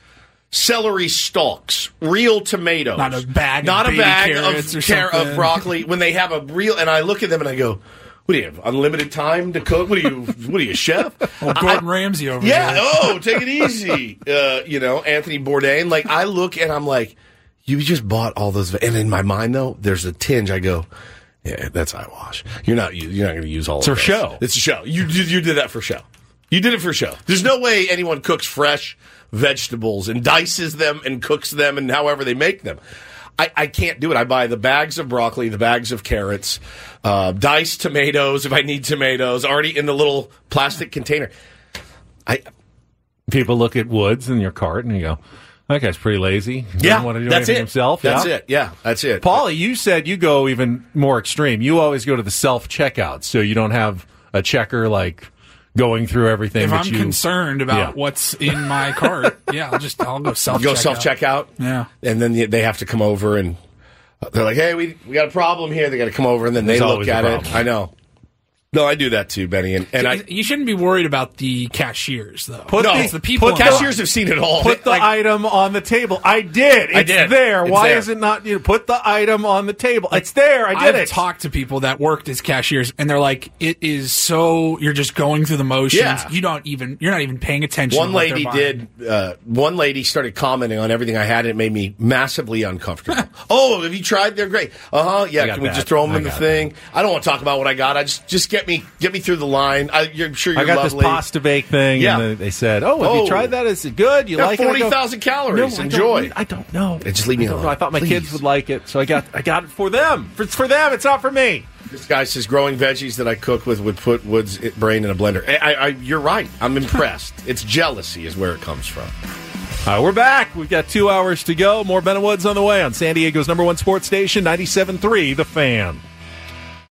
celery stalks, real tomatoes. Not a bag Not of a baby bag carrots or of something. broccoli. When they have a real, and I look at them and I go, what do you have, unlimited time to cook? What are you, chef? Well, Gordon Ramsay over yeah, here. take it easy. Anthony Bourdain. Like, I look and I'm like, you just bought all those. And in my mind, though, there's a tinge. I go, yeah, that's eyewash. You're not going to use all of it. It's for show. It's a show. You did that for show. You did it for show. There's no way anyone cooks fresh vegetables and dices them and cooks them and however they make them. I can't do it. I buy the bags of broccoli, the bags of carrots, diced tomatoes if I need tomatoes, already in the little plastic container. People look at Woods in your cart and you go, that guy's pretty lazy. He doesn't want to do anything himself. That's it. Yeah, that's it. Paulie, you said you go even more extreme. You always go to the self-checkout, so you don't have a checker like going through everything. If I'm concerned about what's in my cart, I'll go self-checkout. Go self-checkout? Yeah. And then they have to come over and they're like, hey, we got a problem here. They got to come over and then they look at it. I know. No, I do that too, Benny. And you shouldn't be worried about the cashiers, though. The people. Cashiers have seen it all. Put the item on the table. I did. It's there. Why is it not? Put the item on the table. It's there. I've talked to people that worked as cashiers, and they're like, "It is so you're just going through the motions. Yeah. You're not even paying attention." One lady did. One lady started commenting on everything I had, and it made me massively uncomfortable. Oh, have you tried? They're great. Yeah. Can we just throw them in the thing? I don't want to talk about what I got. I just get me through the line. I'm sure you're I got lovely. this pasta bake thing, and they said, "Oh, have you tried that? Is it good? You like 40,000 calories. Enjoy." I don't know. Just leave me alone. I thought my kids would like it, so I got it for them. It's for them. It's not for me. This guy says growing veggies that I cook with would put Wood's brain in a blender. You're right. I'm impressed. It's jealousy is where it comes from. We're back. We've got 2 hours to go. More Ben and Woods on the way on San Diego's #1 sports station, 97.3 The Fan.